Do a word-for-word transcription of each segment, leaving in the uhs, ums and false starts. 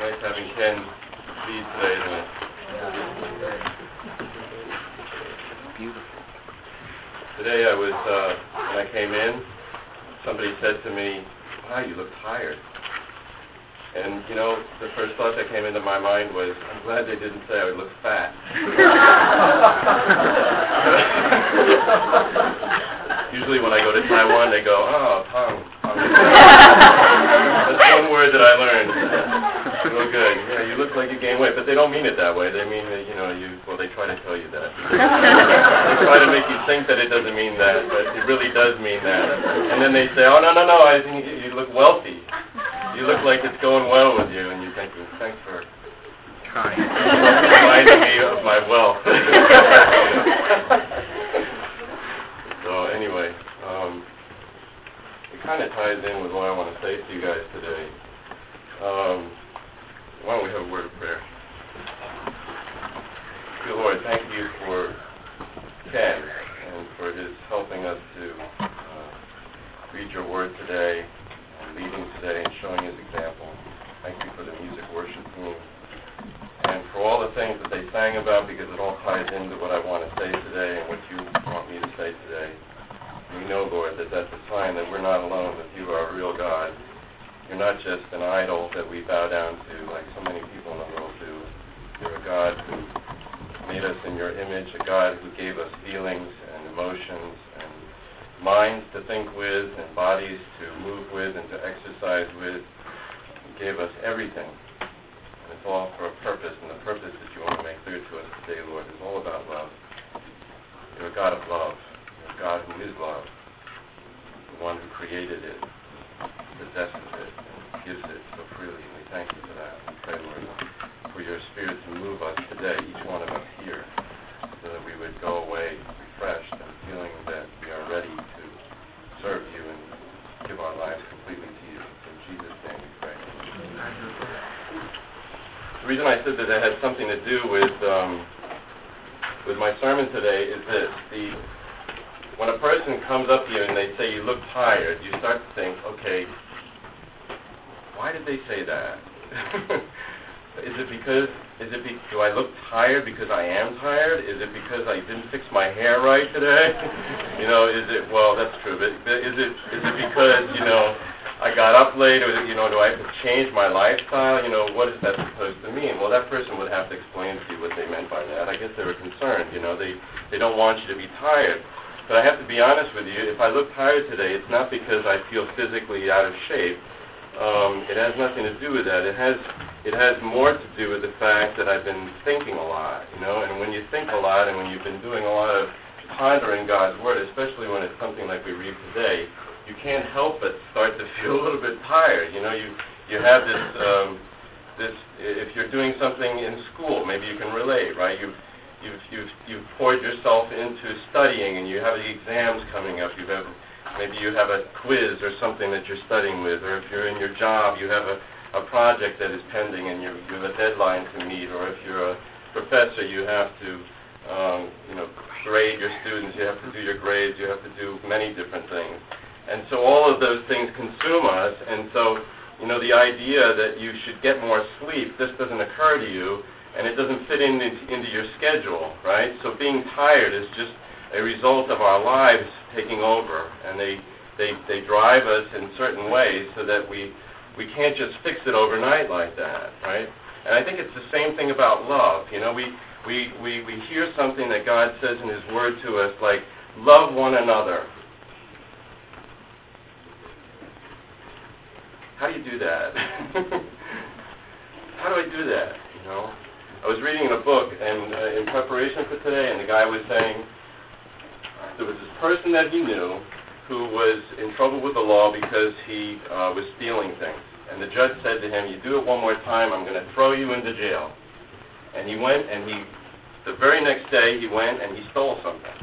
nice having Ken lead today, isn't it? Beautiful. Today I was, uh, when I came in, somebody said to me, wow, you look tired. And, you know, the first thought that came into my mind was, I'm glad they didn't say I look fat. Usually when I go to Taiwan, they go, oh, Tong. That's one word that I learned. Real good. Yeah, you look like you gained weight, but they don't mean it that way. They mean that, you know, you, well, they try to tell you that. They try to make you think that it doesn't mean that, but it really does mean that. And then they say, oh, no, no, no, I think you look wealthy. You look like it's going well with you, and you're thinking, thanks for trying. reminding me of my wealth. So anyway, um, it kind of ties in with what I want to say to you guys today. Um, why don't we have a word of prayer? Dear Lord, thank you for Ken and for his helping us to uh, read your word today, leading today and showing his example. Thank you for the music worship team and for all the things that they sang about, because it all ties into what I want to say today and what you want me to say today. We know, Lord, that that's a sign that we're not alone, that you are a real God. You're not just an idol that we bow down to like so many people in the world do. You're a God who made us in your image, a God who gave us feelings and emotions and minds to think with and bodies to move with and to exercise with. You gave us everything. And it's all for a purpose, and the purpose that you want to make clear to us today, Lord, is all about love. You're a God of love. You're a God who is love. The one who created it, possesses it, and gives it so freely. And we thank you for that. We pray, Lord, for your Spirit to move us today, each one of us here, so that we would go away refreshed and feeling that we are ready to serve you and give our lives completely to you. In Jesus' name we pray. The reason I said that it had something to do with um, with my sermon today is this. The, when a person comes up to you and they say you look tired, you start to think, okay, why did they say that? Is it because, is it be, do I look tired because I am tired? Is it because I didn't fix my hair right today? You know, is it, well, that's true, but is it, is it because, you know, I got up late, or, you know, do I have to change my lifestyle? You know, what is that supposed to mean? Well, that person would have to explain to you what they meant by that. I guess they were concerned, you know, they, they don't want you to be tired. But I have to be honest with you, if I look tired today, it's not because I feel physically out of shape. Um, it has nothing to do with that. It has it has more to do with the fact that I've been thinking a lot, you know. And when you think a lot, and when you've been doing a lot of pondering God's word, especially when it's something like we read today, you can't help but start to feel a little bit tired. You know, you you have this um, this. If you're doing something in school, maybe you can relate, right? You've you've you've you've poured yourself into studying, and you have the exams coming up. You have Maybe you have a quiz or something that you're studying with, or if you're in your job, you have a, a project that is pending and you, you have a deadline to meet, or if you're a professor, you have to, um, you know, grade your students, you have to do your grades, you have to do many different things. And so all of those things consume us, and so, you know, the idea that you should get more sleep, this doesn't occur to you, and it doesn't fit in, into your schedule, right? So being tired is just a result of our lives taking over, and they, they they drive us in certain ways so that we we can't just fix it overnight like that, right? And I think it's the same thing about love. You know, we we we, we hear something that God says in His Word to us, like, love one another. How do you do that? How do I do that? You know, I was reading a book and uh, in preparation for today, and the guy was saying, there was this person that he knew who was in trouble with the law because he uh, was stealing things. And the judge said to him, you do it one more time, I'm going to throw you into jail. And he went, and he, the very next day, he went and he stole something.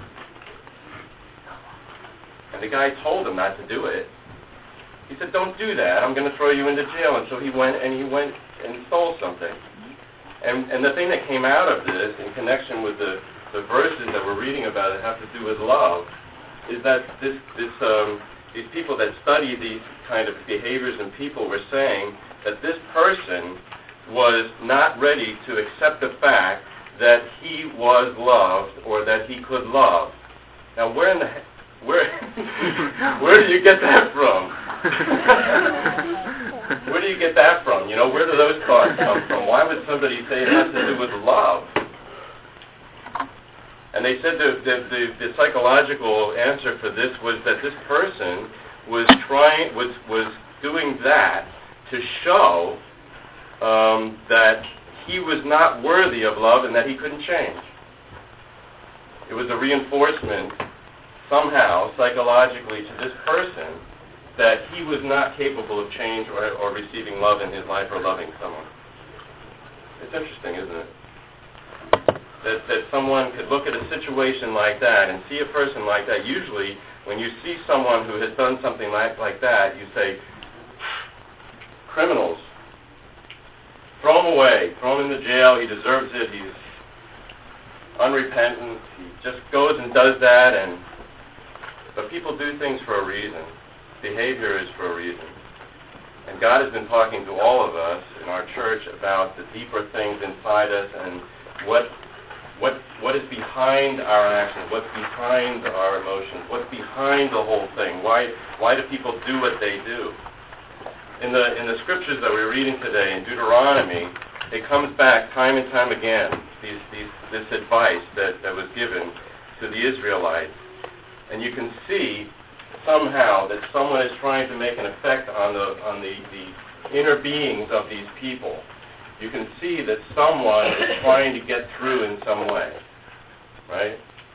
And the guy told him not to do it. He said, don't do that, I'm going to throw you into jail. And so he went, and he went and stole something. And, and the thing that came out of this, in connection with the the verses that we're reading about that have to do with love, is that this, this, um, these people that study these kind of behaviors in people were saying that this person was not ready to accept the fact that he was loved or that he could love. Now, where in the he- where where do you get that from? Where do you get that from? You know, where do those thoughts come from? Why would somebody say it has to do with love? And they said the, the, the, the psychological answer for this was that this person was trying was was doing that to show um, that he was not worthy of love and that he couldn't change. It was a reinforcement somehow psychologically to this person that he was not capable of change or, or receiving love in his life or loving someone. It's interesting, isn't it? That, that someone could look at a situation like that and see a person like that. Usually, when you see someone who has done something like, like that, you say, criminals, throw him away, throw him in the jail, he deserves it, he's unrepentant, he just goes and does that, and but people do things for a reason. Behavior is for a reason. And God has been talking to all of us in our church about the deeper things inside us and what what what is behind our actions, what's behind our emotions, what's behind the whole thing. Why why do people do what they do? In the in the scriptures that we're reading today in Deuteronomy, it comes back time and time again, these these this advice that, that was given to the Israelites. And you can see somehow that someone is trying to make an effect on the on the, the inner beings of these people. You can see that someone is trying to get through in some way, right?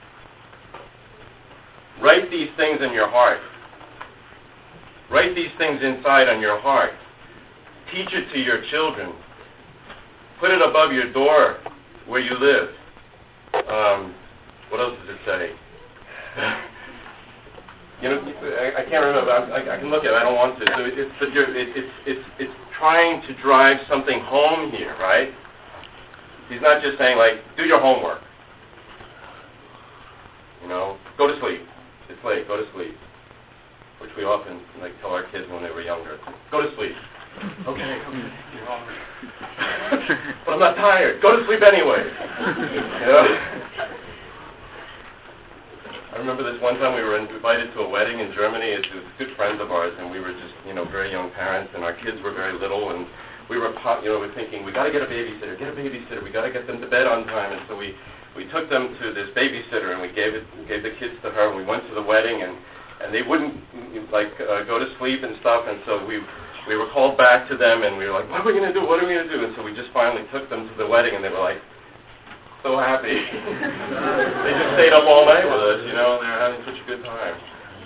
Write these things in your heart. Write these things inside on your heart. Teach it to your children. Put it above your door where you live. Um, what else does it say? You know, I, I can't remember. I, I can look at it. I don't want to. So it, it's, but you're, it, it's it's it's trying to drive something home here, right? He's not just saying like, do your homework. You know, go to sleep. It's late. Go to sleep. Which we often like tell our kids when they were younger. Go to sleep. Okay, okay. You're all right. But I'm not tired. Go to sleep anyway. You know. I remember this one time we were invited to a wedding in Germany. It was good friends of ours, and we were just, you know, very young parents, and our kids were very little, and we were, you know, we were thinking, we got to get a babysitter, get a babysitter, we got to get them to bed on time, and so we, we took them to this babysitter, and we gave it, we gave the kids to her, and we went to the wedding, and, and they wouldn't, like, uh, go to sleep and stuff, and so we, we were called back to them, and we were like, what are we going to do, what are we going to do, and so we just finally took them to the wedding, and they were like, so happy. They just stayed up all night with us, you know, and they were having such a good time.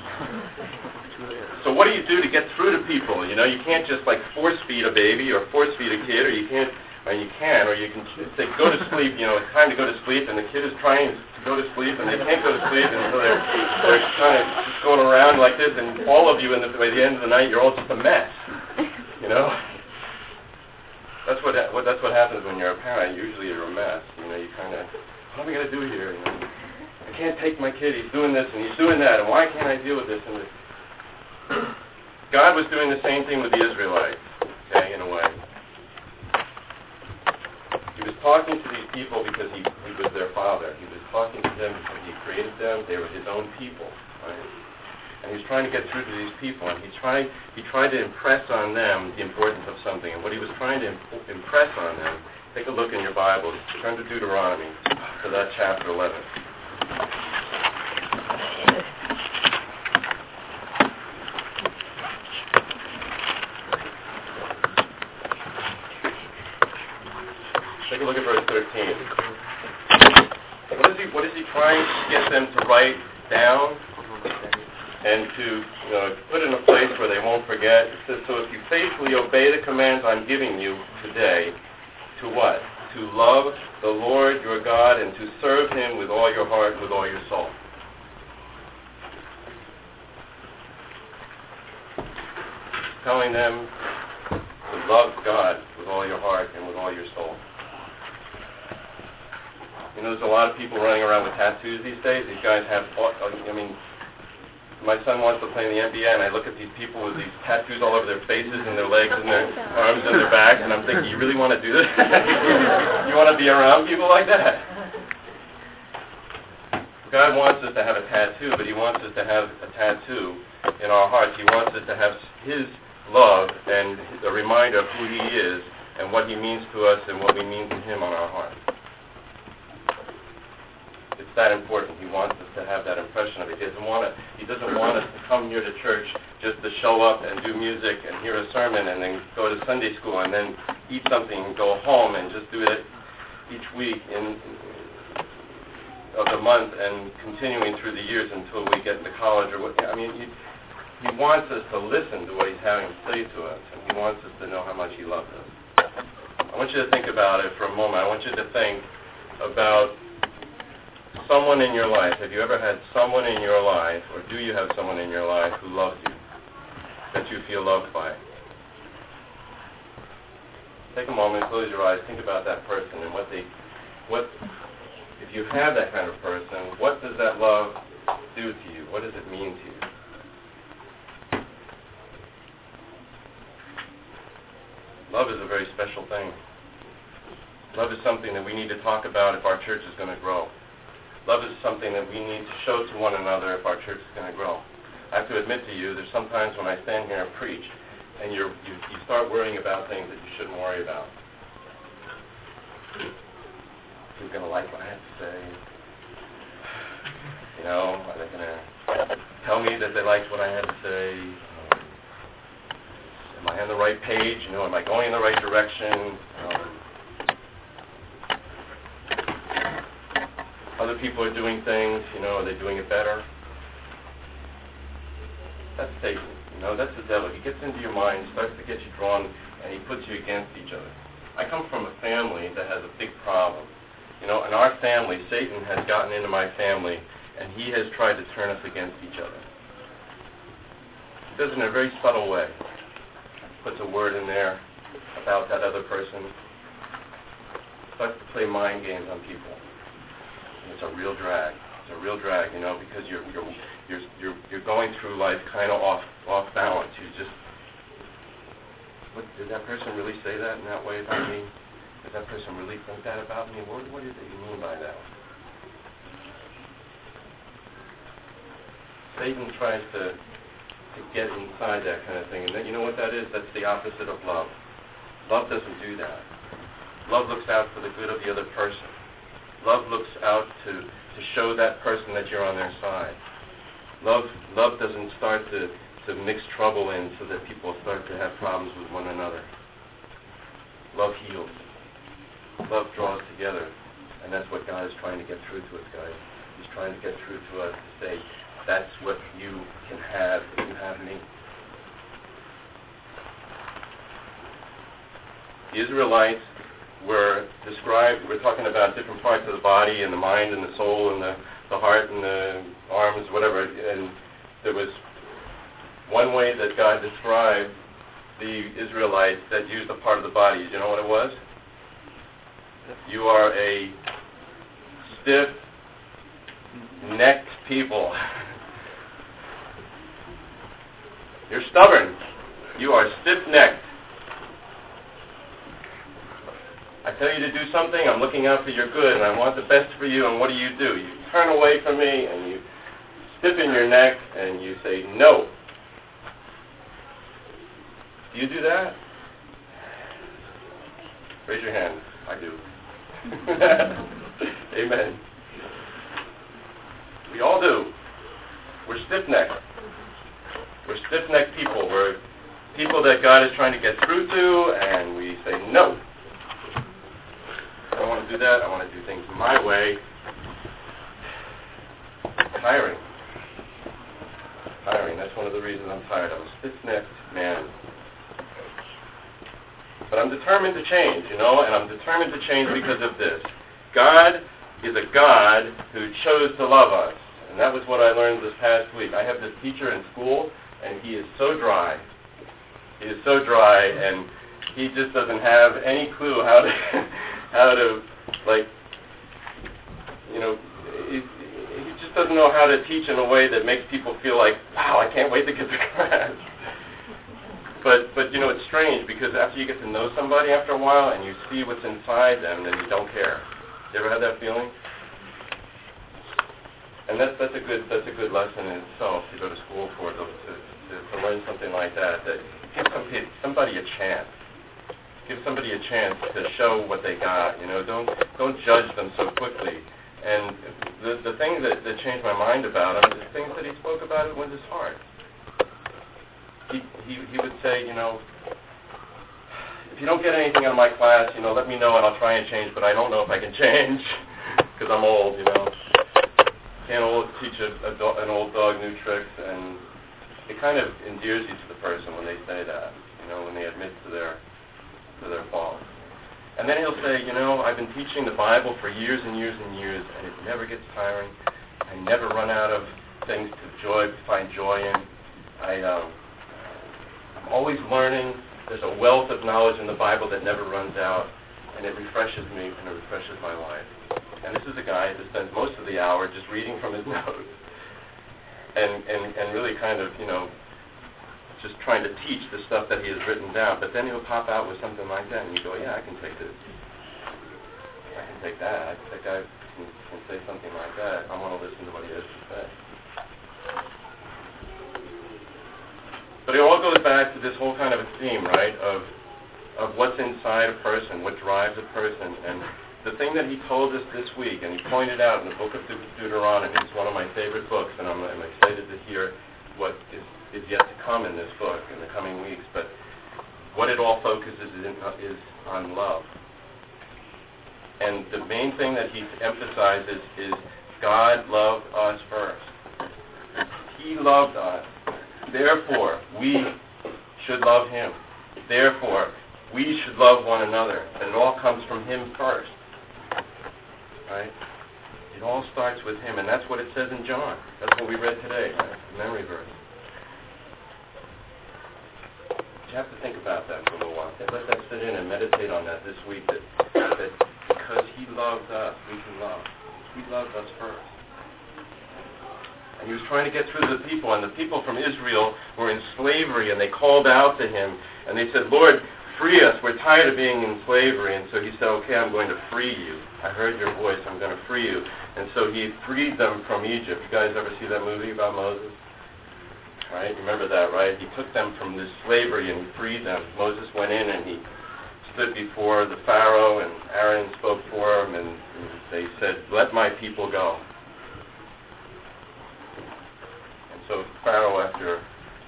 So what do you do to get through to people? You know, you can't just like force feed a baby or force feed a kid, or you can't, or you can, or you can say, go to sleep, you know, it's time to go to sleep, and the kid is trying to go to sleep, and they can't go to sleep, and so they're, they're kind of just going around like this, and all of you, in the, by the end of the night, you're all just a mess, you know? That's what, what that's what happens when you're a parent. Usually you're a mess. You know, you kind of, what am I going to do here? You know, I can't take my kid. He's doing this and he's doing that, and why can't I deal with this and this? God was doing the same thing with the Israelites, okay, in a way. He was talking to these people because he, he was their father. He was talking to them because he created them. They were his own people, right? And he's trying to get through to these people, and he tried he tried to impress on them the importance of something. And what he was trying to imp- impress on them, take a look in your Bible. Turn to Deuteronomy, to that chapter eleven. Take a look at verse thirteen. What is he, what is he trying to get them to write down? And to you know, put in a place where they won't forget. It says, so if you faithfully obey the commands I'm giving you today, to what? To love the Lord your God and to serve him with all your heart and with all your soul. Telling them to love God with all your heart and with all your soul. You know, there's a lot of people running around with tattoos these days. These guys have, I mean, my son wants to play in the N B A, and I look at these people with these tattoos all over their faces and their legs and their arms and their back, and I'm thinking, you really want to do this? You want to be around people like that? God wants us to have a tattoo, but He wants us to have a tattoo in our hearts. He wants us to have His love and a reminder of who He is and what He means to us and what we mean to Him on our hearts. It's that important. He wants us to have that impression of it. He doesn't want to, He doesn't want us to come here to church just to show up and do music and hear a sermon and then go to Sunday school and then eat something and go home and just do it each week in of the month and continuing through the years until we get to college or what. I mean, he, he wants us to listen to what He's having to say to us, and He wants us to know how much He loves us. I want you to think about it for a moment. I want you to think about someone in your life. Have you ever had someone in your life, or do you have someone in your life who loves you, that you feel loved by? Take a moment, close your eyes, think about that person and what they, what, if you have that kind of person, what does that love do to you? What does it mean to you? Love is a very special thing. Love is something that we need to talk about if our church is going to grow. Love is something that we need to show to one another if our church is going to grow. I have to admit to you, there's sometimes when I stand here and preach, and you're, you you start worrying about things that you shouldn't worry about. Who's going to like what I have to say? You know, are they going to tell me that they liked what I had to say? Um, am I on the right page? You know, am I going in the right direction? Um, Other people are doing things, you know, are they doing it better? That's Satan, you know, that's the devil. He gets into your mind, starts to get you drawn, and he puts you against each other. I come from a family that has a big problem. You know, in our family, Satan has gotten into my family, and he has tried to turn us against each other. He does it in a very subtle way. Puts a word in there about that other person. Starts to play mind games on people. It's a real drag. It's a real drag, you know, because you're you're you're you're, you're going through life kind of off off balance. You just, what, did that person really say that in that way about me? Did that person really think that about me? What what did they mean by that? Satan tries to to get inside that kind of thing, and then you know what that is? That's the opposite of love. Love doesn't do that. Love looks out for the good of the other person. Love looks out to, to show that person that you're on their side. Love love doesn't start to, to mix trouble in so that people start to have problems with one another. Love heals. Love draws together. And that's what God is trying to get through to us, guys. He's trying to get through to us to say, that's what you can have if you have me. The Israelites were described, we're talking about different parts of the body and the mind and the soul and the, the heart and the arms, whatever, and there was one way that God described the Israelites that used a part of the body. You know what it was? You are a stiff-necked people. You're stubborn. You are stiff-necked. I tell you to do something, I'm looking out for your good, and I want the best for you, and what do you do? You turn away from me, and you stiffen your neck, and you say, no. Do you do that? Raise your hand. I do. Amen. We all do. We're stiff-necked. We're stiff-necked people. We're people that God is trying to get through to, and we say, no. I don't want to do that. I want to do things my way. Tiring. Tiring. That's one of the reasons I'm tired. I'm a stiff-necked man. But I'm determined to change, you know, and I'm determined to change because of this. God is a God who chose to love us. And that was what I learned this past week. I have this teacher in school, and he is so dry. He is so dry, and he just doesn't have any clue how to... how to, like, you know, he, he just doesn't know how to teach in a way that makes people feel like, wow, I can't wait to get to class. But, but you know, it's strange because after you get to know somebody after a while and you see what's inside them, then you don't care. You ever had that feeling? And that's that's a good that's a good lesson in itself to go to school for, to to, to learn something like that. That give somebody somebody a chance. Give somebody a chance to show what they got. You know, don't don't judge them so quickly. And the the thing that, that changed my mind about him, the things that he spoke about, it was his heart. He, he he would say, you know, if you don't get anything out of my class, you know, let me know and I'll try and change, but I don't know if I can change because I'm old, you know. Can't old, teach a, a do, an old dog new tricks, and it kind of endears you to the person when they say that, you know, when they admit to their to their faults. And then he'll say, you know, I've been teaching the Bible for years and years and years, and it never gets tiring. I never run out of things to joy, find joy in. I, um, I'm always learning. There's a wealth of knowledge in the Bible that never runs out, and it refreshes me and it refreshes my life. And this is a guy that spends most of the hour just reading from his notes and, and, and really kind of, you know, just trying to teach the stuff that he has written down. But then he'll pop out with something like that, and you go, yeah, I can take this. I can take that. I, that guy can, can say something like that. I want to listen to what he has to say. But it all goes back to this whole kind of a theme, right, of of what's inside a person, what drives a person. And the thing that he told us this week, and he pointed out in the book of De- Deuteronomy, it's one of my favorite books, and I'm, I'm excited to hear what is, is yet to come in this book in the coming weeks. But what it all focuses in, uh, is on love. And the main thing that he emphasizes is God loved us first. He loved us. Therefore, we should love him. Therefore, we should love one another. And it all comes from him first. Right? It all starts with him, and that's what it says in John. That's what we read today, right? The memory verse. You have to think about that for a little while. Let that sit in and meditate on that this week, that, that because he loved us, we can love. He loved us first. And he was trying to get through to the people, and the people from Israel were in slavery, and they called out to him, and they said, Lord, free us. We're tired of being in slavery. And so he said, okay, I'm going to free you. I heard your voice. I'm going to free you. And so he freed them from Egypt. You guys ever see that movie about Moses? Right? Remember that, right? He took them from this slavery and he freed them. Moses went in and he stood before the Pharaoh, and Aaron spoke for him, and, and they said, let my people go. And so Pharaoh, after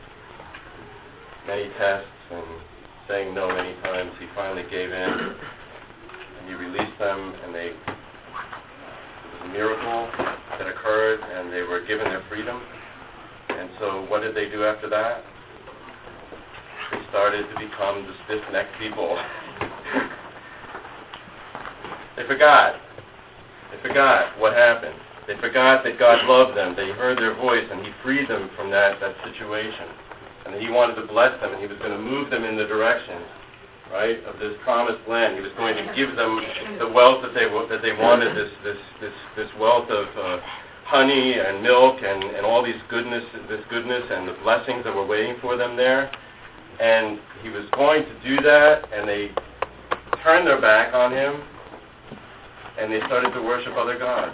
many tests and saying no many times, he finally gave in, and he released them, and they, it was a miracle that occurred, and they were given their freedom. And so what did they do after that? They started to become the stiff-necked people. They forgot. They forgot what happened. They forgot that God loved them. They heard their voice, and he freed them from that, that situation. And he wanted to bless them, and he was going to move them in the direction, right, of this promised land. He was going to give them the wealth that they that they wanted, this this this this wealth of uh, honey and milk and, and all these goodness, this goodness and the blessings that were waiting for them there. And he was going to do that, and they turned their back on him, and they started to worship other gods.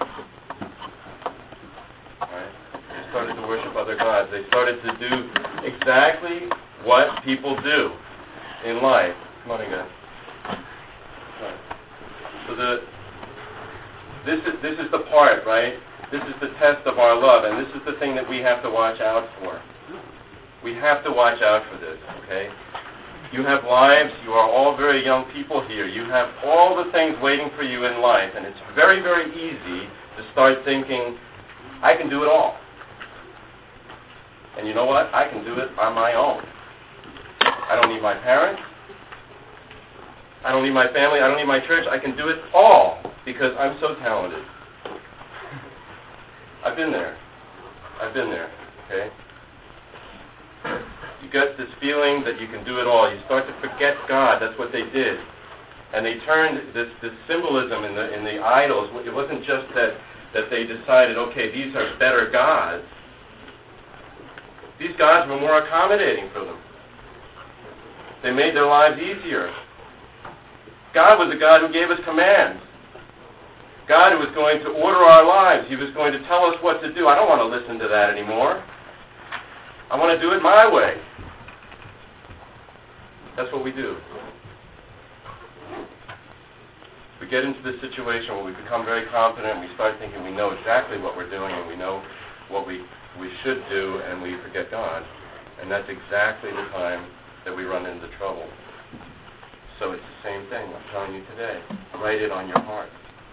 Right? They started to worship other gods. They started to do exactly what people do in life. Come on, guys. Right. So the this is this is the part, right? This is the test of our love, and this is the thing that we have to watch out for. We have to watch out for this, okay? You have lives. You are all very young people here. You have all the things waiting for you in life, and it's very, very easy to start thinking, I can do it all. And you know what? I can do it on my own. I don't need my parents. I don't need my family. I don't need my church. I can do it all because I'm so talented. I've been there. I've been there, okay? You get this feeling that you can do it all. You start to forget God. That's what they did. And they turned this, this symbolism in the in the idols. It wasn't just that that they decided, okay, these are better gods, these gods were more accommodating for them. They made their lives easier. God was a God who gave us commands. God who was going to order our lives. He was going to tell us what to do. I don't want to listen to that anymore. I want to do it my way. That's what we do. We get into this situation where we become very confident, we start thinking we know exactly what we're doing and we know what we, we should do, and we forget God. And that's exactly the time that we run into trouble. So it's the same thing I'm telling you today. Write it on your heart.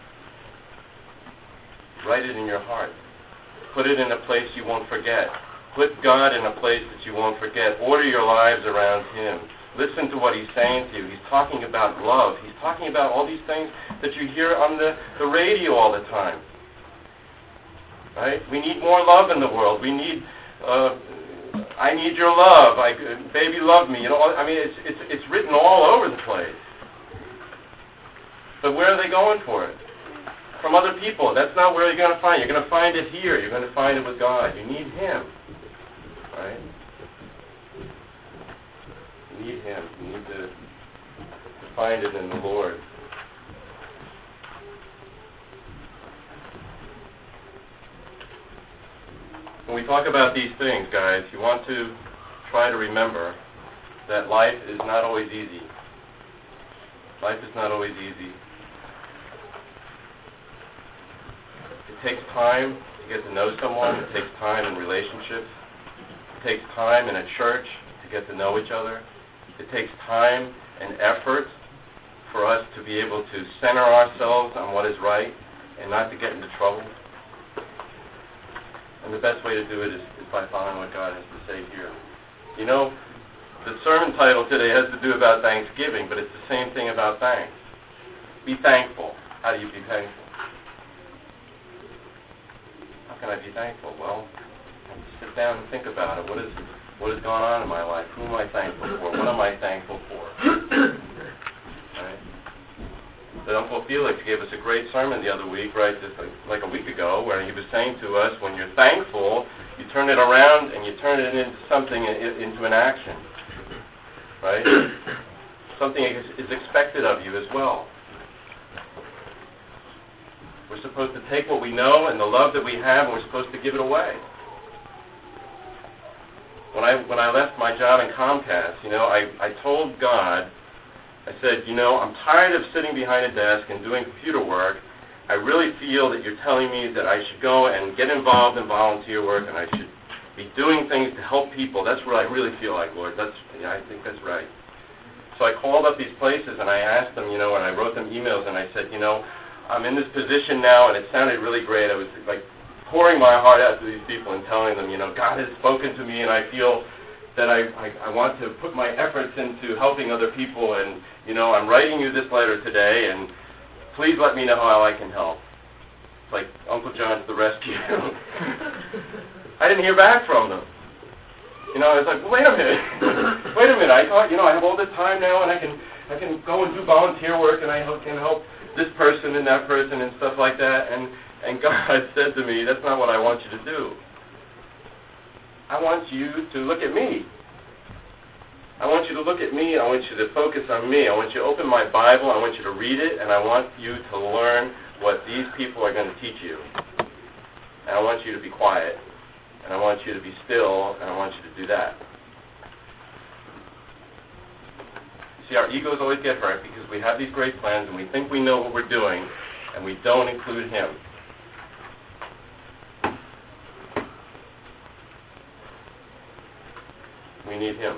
Write it in your heart. Put it in a place you won't forget. Put God in a place that you won't forget. Order your lives around Him. Listen to what He's saying to you. He's talking about love. He's talking about all these things that you hear on the, the radio all the time. Right? We need more love in the world. We need, uh, I need your love. I, baby, love me. You know, I mean, it's, it's, it's written all over the place. But where are they going for it? From other people. That's not where you're going to find it. You're going to find it here. You're going to find it with God. You need Him. Right? You need Him. You need to, to find it in the Lord. When we talk about these things, guys, you want to try to remember that life is not always easy. Life is not always easy. It takes time to get to know someone. It takes time in relationships. It takes time in a church to get to know each other. It takes time and effort for us to be able to center ourselves on what is right and not to get into trouble. And the best way to do it is, is by following what God has to say here. You know, the sermon title today has to do about Thanksgiving, but it's the same thing about thanks. Be thankful. How do you be thankful? How can I be thankful? Well, I have to sit down and think about it. What is what has gone on in my life? Who am I thankful for? What am I thankful for? Right? But Uncle Felix gave us a great sermon the other week, right, just like, like a week ago, where he was saying to us, when you're thankful, you turn it around and you turn it into something, into an action, right? Something is, is expected of you as well. We're supposed to take what we know and the love that we have, and we're supposed to give it away. When I when I left my job in Comcast, you know, I, I told God, I said, you know, I'm tired of sitting behind a desk and doing computer work. I really feel that you're telling me that I should go and get involved in volunteer work, and I should be doing things to help people. That's what I really feel like, Lord. That's yeah, I think that's right. So I called up these places, and I asked them, you know, and I wrote them emails, and I said, you know, I'm in this position now, and it sounded really great. I was, like, pouring my heart out to these people and telling them, you know, God has spoken to me, and I feel that I, I, I want to put my efforts into helping other people, and, you know, I'm writing you this letter today, and please let me know how I can help. It's like Uncle John to the rescue. I didn't hear back from them. You know, I was like, well, wait a minute. Wait a minute. I thought, you know, I have all this time now, and I can I can go and do volunteer work, and I can help this person and that person and stuff like that. And, and God said to me, that's not what I want you to do. I want you to look at me. I want you to look at me. I want you to focus on me. I want you to open my Bible. I want you to read it, and I want you to learn what these people are going to teach you. And I want you to be quiet, and I want you to be still, and I want you to do that. See, our egos always get hurt because we have these great plans, and we think we know what we're doing, and we don't include Him. We need Him.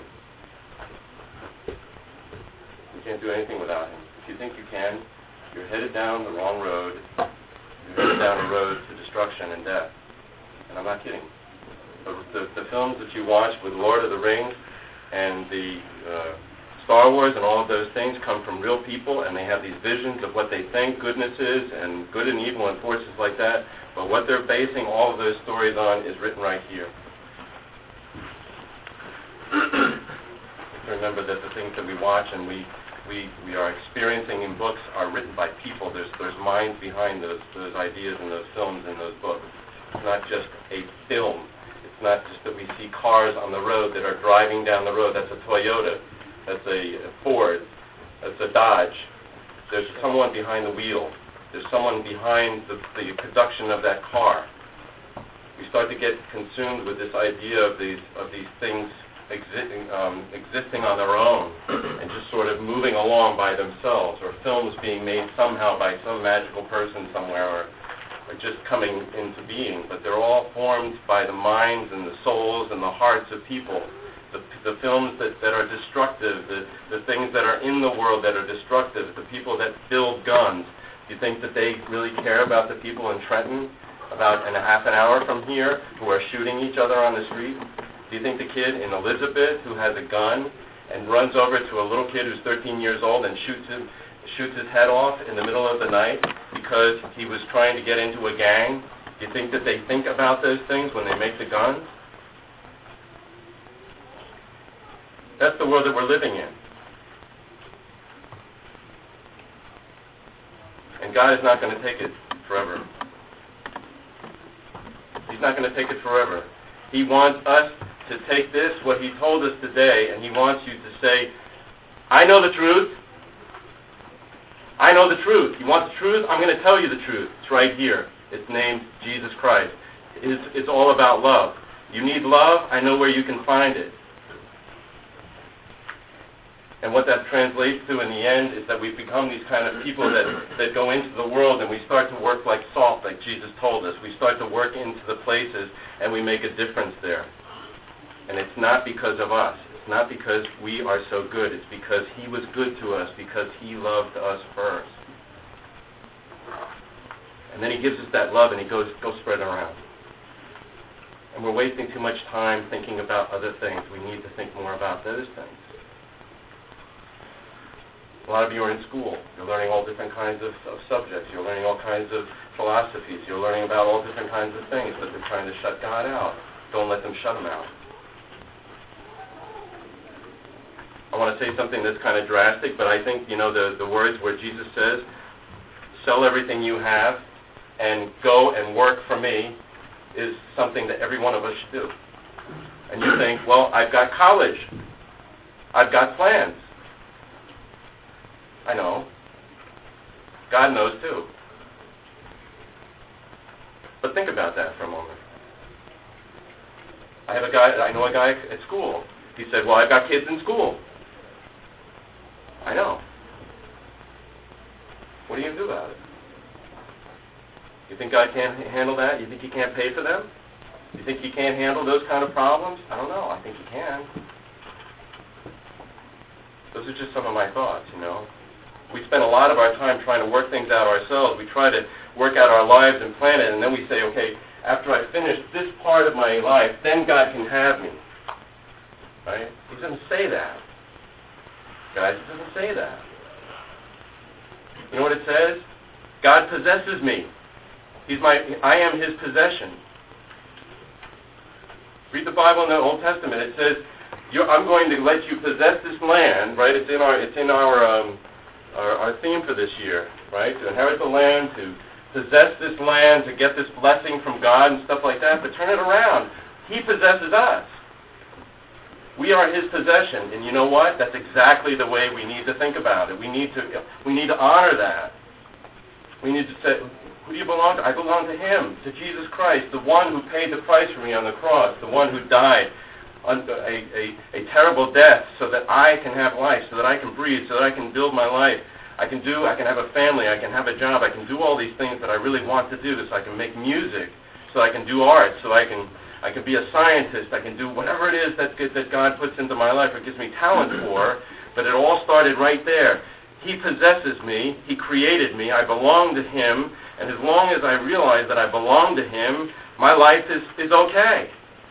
We can't do anything without Him. If you think you can, you're headed down the wrong road. You're headed down a road to destruction and death. And I'm not kidding. The, the, the films that you watch with Lord of the Rings and the uh, Star Wars and all of those things come from real people, and they have these visions of what they think goodness is and good and evil and forces like that. But what they're basing all of those stories on is written right here. Remember that the things that we watch and we we, we are experiencing in books are written by people. There's, there's minds behind those, those ideas and those films and those books. It's not just a film. It's not just that we see cars on the road that are driving down the road. That's a Toyota. That's a Ford. That's a Dodge. There's someone behind the wheel. There's someone behind the, the production of that car. We start to get consumed with this idea of these of these things existing um, existing on their own and just sort of moving along by themselves, or films being made somehow by some magical person somewhere, or, or just coming into being. But they're all formed by the minds and the souls and the hearts of people. The, the films that, that are destructive, the, the things that are in the world that are destructive, the people that build guns. Do you think that they really care about the people in Trenton, about in a half an hour from here, who are shooting each other on the street? Do you think the kid in Elizabeth who has a gun and runs over to a little kid who's thirteen years old and shoots him, shoots his head off in the middle of the night because he was trying to get into a gang? Do you think that they think about those things when they make the guns? That's the world that we're living in. And God is not going to take it forever. He's not going to take it forever. He wants us to take this, what he told us today, and he wants you to say, I know the truth. I know the truth. You want the truth? I'm going to tell you the truth. It's right here. It's named Jesus Christ. It's, it's all about love. You need love? I know where you can find it. And what that translates to in the end is that we've become these kind of people that, that go into the world and we start to work like salt, like Jesus told us. We start to work into the places and we make a difference there. And it's not because of us. It's not because we are so good. It's because he was good to us, because he loved us first. And then he gives us that love and he goes, go spread it around. And we're wasting too much time thinking about other things. We need to think more about those things. A lot of you are in school. You're learning all different kinds of, of subjects. You're learning all kinds of philosophies. You're learning about all different kinds of things, but they're trying to shut God out. Don't let them shut him out. I want to say something that's kind of drastic, but I think, you know, the, the words where Jesus says, sell everything you have and go and work for me, is something that every one of us should do. And you think, well, I've got college. I've got plans. I know. God knows too. But think about that for a moment. I have a guy, I know a guy at school. He said, well, I've got kids in school. I know. What are you going to do about it? You think God can't handle that? You think he can't pay for them? You think he can't handle those kind of problems? I don't know. I think he can. Those are just some of my thoughts, you know. We spend a lot of our time trying to work things out ourselves. We try to work out our lives and plan it, and then we say, okay, after I finish this part of my life, then God can have me. Right? He doesn't say that. Guys, he doesn't say that. You know what it says? God possesses me. He's my, I am his possession. Read the Bible in the Old Testament. It says, you're, I'm going to let you possess this land, right? It's in our, it's in our, um, our, our theme for this year, right? To inherit the land, to possess this land, to get this blessing from God and stuff like that. But turn it around. He possesses us. We are his possession, and you know what? That's exactly the way we need to think about it. We need to, we need to honor that. We need to say, who do you belong to? I belong to him, to Jesus Christ, the one who paid the price for me on the cross, the one who died under a, a, a terrible death so that I can have life, so that I can breathe, so that I can build my life. I can do, I can have a family, I can have a job, I can do all these things that I really want to do, so I can make music, so I can do art, so I can I can be a scientist, I can do whatever it is that, that God puts into my life or gives me talent for, but it all started right there. He possesses me, he created me, I belong to him, and as long as I realize that I belong to him, my life is, is okay.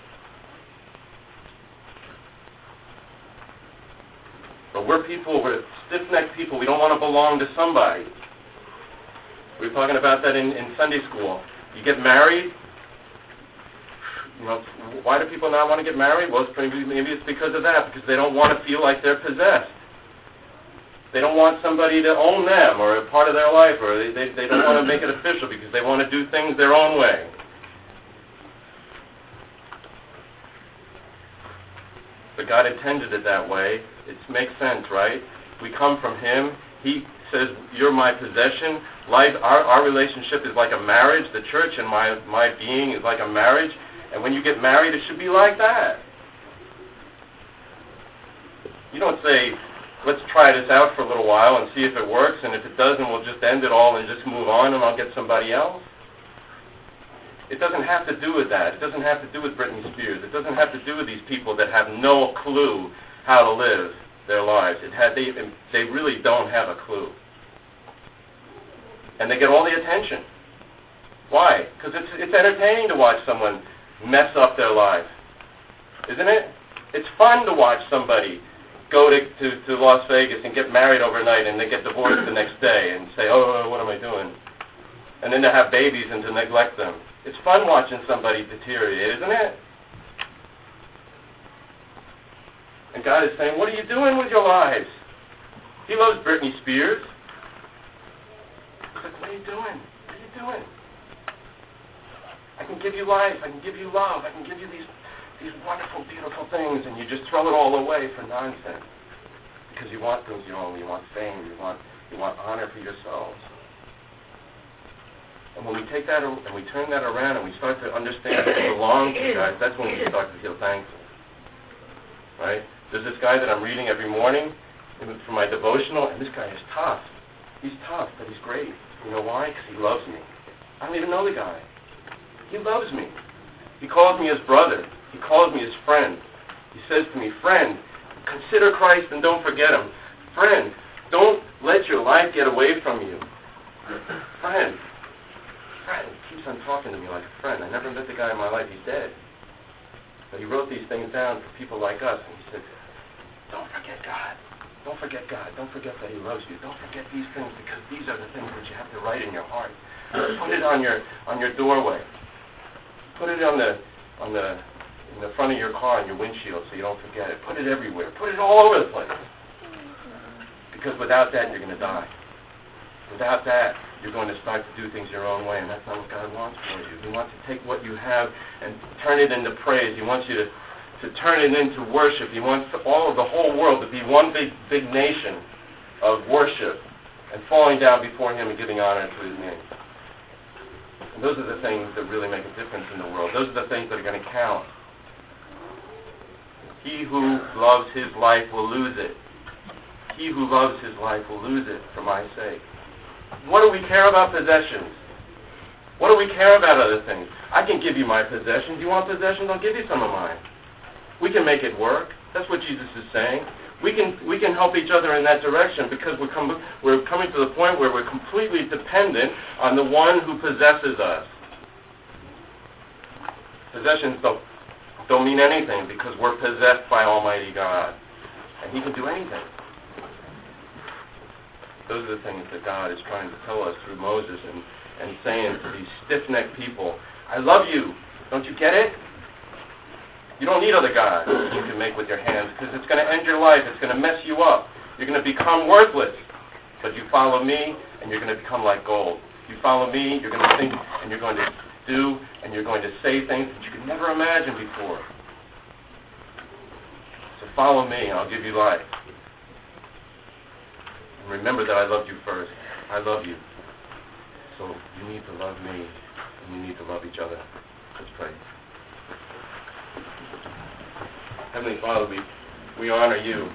But we're people, we're stiff-necked people, we don't want to belong to somebody. We were talking about that in, in Sunday school. You get married, you know, why do people not want to get married? Well, it's maybe, maybe it's because of that, because they don't want to feel like they're possessed. They don't want somebody to own them or a part of their life, or they, they, they don't want to make it official because they want to do things their own way. But God intended it that way. It makes sense, right? We come from Him. He says, you're my possession. Life, our, our relationship is like a marriage. The church and my, my being is like a marriage. And when you get married, it should be like that. You don't say, let's try this out for a little while and see if it works, and if it doesn't, we'll just end it all and just move on and I'll get somebody else. It doesn't have to do with that. It doesn't have to do with Britney Spears. It doesn't have to do with these people that have no clue how to live their lives. It had, they, they really don't have a clue. And they get all the attention. Why? Because it's, it's entertaining to watch someone mess up their life. Isn't it? It's fun to watch somebody go to, to, to Las Vegas and get married overnight and they get divorced the next day and say, oh, what am I doing? And then to have babies and to neglect them. It's fun watching somebody deteriorate, isn't it? And God is saying, what are you doing with your lives? He loves Britney Spears. He's like, what are you doing? What are you doing? I can give you life. I can give you love. I can give you these these wonderful, beautiful things, and you just throw it all away for nonsense. Because you want things your own. You want fame. You want, you want honor for yourselves. And when we take that and we turn that around and we start to understand that we belong to God, that's when we start to feel thankful. Right? There's this guy that I'm reading every morning for my devotional, and this guy is tough. He's tough, but he's great. You know why? Because he loves me. I don't even know the guy. He loves me. He calls me his brother. He calls me his friend. He says to me, friend, consider Christ and don't forget Him. Friend, don't let your life get away from you. Friend. Friend. He keeps on talking to me like a friend. I never met the guy in my life. He's dead. But he wrote these things down for people like us. And he said, don't forget God. Don't forget God. Don't forget that He loves you. Don't forget these things, because these are the things that you have to write in your heart. Put it on your on your doorway. Put it on the on the in the front of your car on your windshield so you don't forget it. Put it everywhere. Put it all over the place. Because without that, you're going to die. Without that, you're going to start to do things your own way, and that's not what God wants for you. He wants to take what you have and turn it into praise. He wants you to, to turn it into worship. He wants all of the whole world to be one big, big nation of worship and falling down before Him and giving honor to His name. And those are the things that really make a difference in the world. Those are the things that are going to count. He who loves his life will lose it. He who loves his life will lose it for my sake. What do we care about possessions? What do we care about other things? I can give you my possessions. You want possessions? I'll give you some of mine. We can make it work. That's what Jesus is saying. We can we can help each other in that direction, because we're, com- we're coming to the point where we're completely dependent on the one who possesses us. Possessions don't, don't mean anything, because we're possessed by Almighty God. And He can do anything. Those are the things that God is trying to tell us through Moses and, and saying to these stiff-necked people, I love you. Don't you get it? You don't need other gods you can make with your hands, because it's going to end your life. It's going to mess you up. You're going to become worthless. But you follow me, and you're going to become like gold. You follow me, you're going to think, and you're going to do, and you're going to say things that you could never imagine before. So follow me, and I'll give you life. And remember that I loved you first. I love you. So you need to love me, and you need to love each other. Let's pray. Heavenly Father, we, we honor you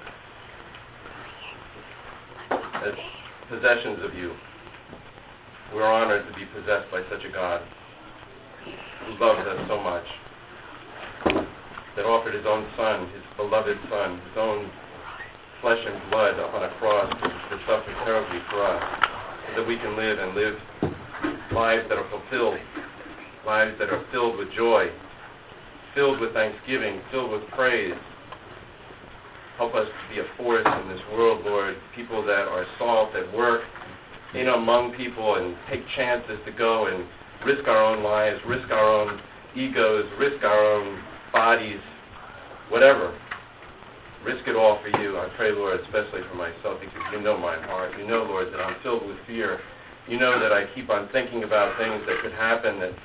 as possessions of you. We're honored to be possessed by such a God who loves us so much, that offered His own Son, His beloved Son, His own flesh and blood on a cross to, to suffer terribly for us, so that we can live and live lives that are fulfilled, lives that are filled with joy, filled with thanksgiving, filled with praise. Help us to be a force in this world, Lord, people that are salt, that work in among people and take chances to go and risk our own lives, risk our own egos, risk our own bodies, whatever, risk it all for you. I pray, Lord, especially for myself, because you know my heart. You know, Lord, that I'm filled with fear. You know that I keep on thinking about things that could happen that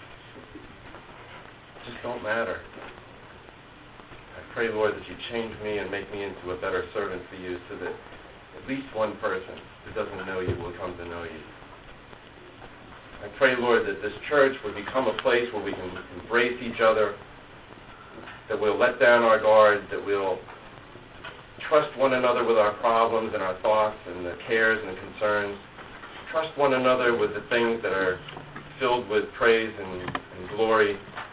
just don't matter. I pray, Lord, that you change me and make me into a better servant for you, so that at least one person who doesn't know you will come to know you. I pray, Lord, that this church would become a place where we can embrace each other, that we'll let down our guard, that we'll trust one another with our problems and our thoughts and the cares and the concerns, trust one another with the things that are filled with praise and, and glory.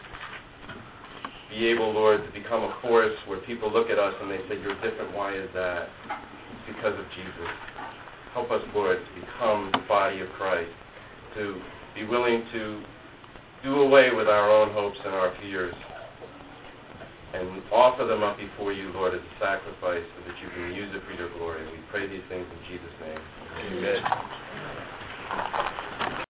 Be able, Lord, to become a force where people look at us and they say, you're different, why is that? It's because of Jesus. Help us, Lord, to become the body of Christ, to be willing to do away with our own hopes and our fears and offer them up before you, Lord, as a sacrifice so that you can use it for your glory. We pray these things in Jesus' name. Amen.